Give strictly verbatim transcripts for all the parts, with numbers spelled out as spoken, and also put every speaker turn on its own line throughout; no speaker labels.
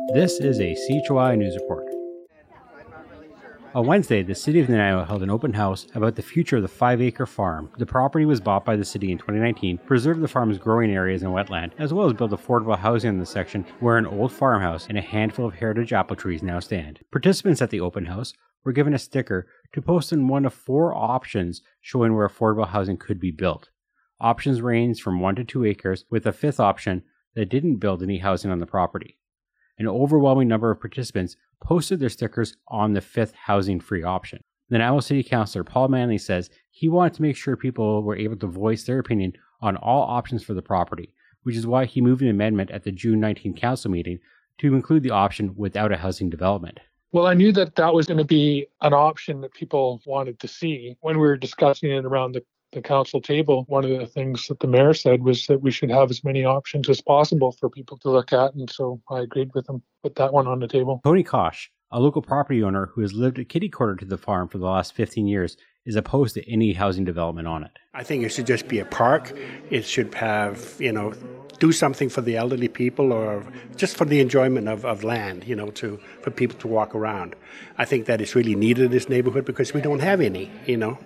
This is a C H O I News Report. On Wednesday, the City of Nanaimo held an open house about the future of the five-acre farm. The property was bought by the city in twenty nineteen to preserve the farm's growing areas and wetland, as well as build affordable housing in the section where an old farmhouse and a handful of heritage apple trees now stand. Participants at the open house were given a sticker to post in one of four options showing where affordable housing could be built. Options ranged from one to two acres, with a fifth option that didn't build any housing on the property. An overwhelming number of participants posted their stickers on the fifth housing-free option. The Nanaimo City Councillor Paul Manley says he wanted to make sure people were able to voice their opinion on all options for the property, which is why he moved an amendment at the June nineteenth council meeting to include the option without a housing development.
Well, I knew that that was going to be an option that people wanted to see. When we were discussing it around the the council table, one of the things that the mayor said was that we should have as many options as possible for people to look at, and so I agreed with him, put that one on the table.
Tony Kosh, a local property owner who has lived at kitty corner to the farm for the last fifteen years, is opposed to any housing development on it.
I think it should just be a park. It should have, you know, do something for the elderly people or just for the enjoyment of, of land, you know, to for people to walk around. I think that is really needed in this neighborhood because we don't have any, you know.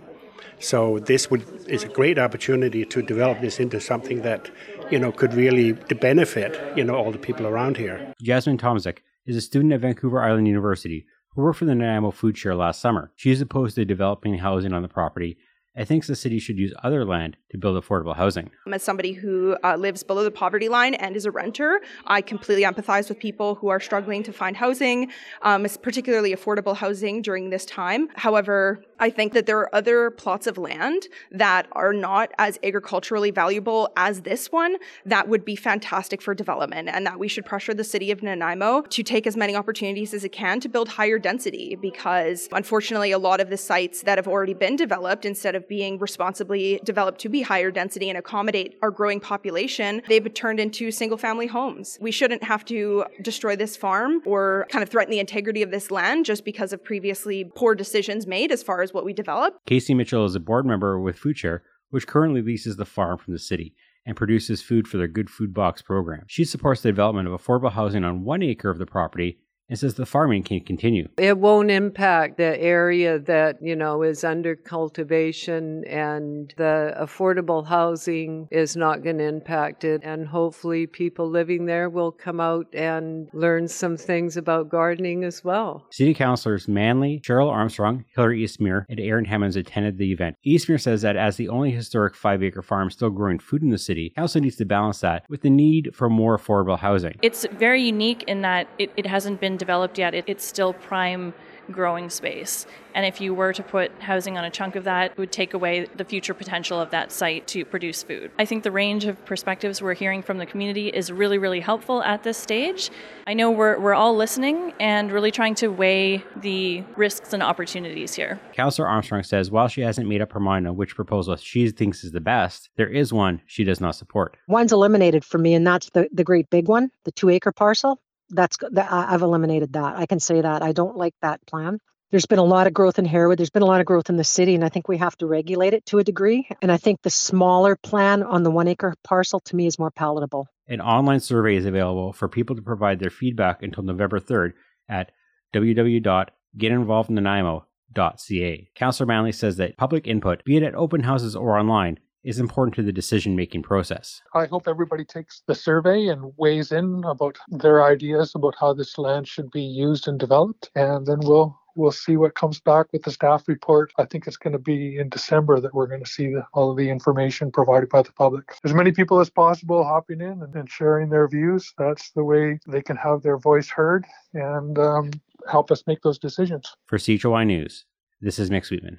So this would is a great opportunity to develop this into something that, you know, could really benefit, you know, all the people around here.
Jasmine Tomczyk is a student at Vancouver Island University who worked for the Nanaimo Food Share last summer. She is opposed to developing housing on the property and thinks the city should use other land to build affordable housing.
As somebody who uh, lives below the poverty line and is a renter, I completely empathize with people who are struggling to find housing, um, particularly affordable housing during this time. However, I think that there are other plots of land that are not as agriculturally valuable as this one that would be fantastic for development, and that we should pressure the city of Nanaimo to take as many opportunities as it can to build higher density, because unfortunately a lot of the sites that have already been developed, instead of being responsibly developed to be higher density and accommodate our growing population, they've turned into single-family homes. We shouldn't have to destroy this farm or kind of threaten the integrity of this land just because of previously poor decisions made as far as what we develop.
Casey Mitchell is a board member with Food Share, which currently leases the farm from the city and produces food for their Good Food Box program. She supports the development of affordable housing on one acre of the property and says the farming can continue.
It won't impact the area that, you know, is under cultivation, and the affordable housing is not going to impact it. And hopefully people living there will come out and learn some things about gardening as well.
City councillors Manley, Cheryl Armstrong, Hillary Eastmere, and Aaron Hammonds attended the event. Eastmere says that as the only historic five-acre farm still growing food in the city, council needs to balance that with the need for more affordable housing.
It's very unique in that it, it hasn't been developed yet. It, it's still prime growing space. And if you were to put housing on a chunk of that, it would take away the future potential of that site to produce food. I think the range of perspectives we're hearing from the community is really, really helpful at this stage. I know we're we're all listening and really trying to weigh the risks and opportunities here.
Councillor Armstrong says while she hasn't made up her mind on which proposal she thinks is the best, there is one she does not support.
One's eliminated for me, and that's the, the great big one, the two-acre parcel. That's that, I've eliminated that. I can say that. I don't like that plan. There's been a lot of growth in Harewood. There's been a lot of growth in the city, and I think we have to regulate it to a degree. And I think the smaller plan on the one-acre parcel, to me, is more palatable.
An online survey is available for people to provide their feedback until November third at w w w dot get involved nanaimo dot c a. Councillor Manley says that public input, be it at open houses or online, is important to the decision-making process.
I hope everybody takes the survey and weighs in about their ideas about how this land should be used and developed, and then we'll we'll see what comes back with the staff report. I think it's going to be in December that we're going to see the, all of the information provided by the public. As many people as possible hopping in and, and sharing their views. That's the way they can have their voice heard and um, help us make those decisions.
For C H O I News, this is Mick Sweetman.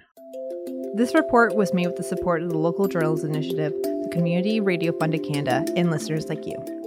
This report was made with the support of the Local Journals Initiative, the Community Radio Fund of Canada, and listeners like you.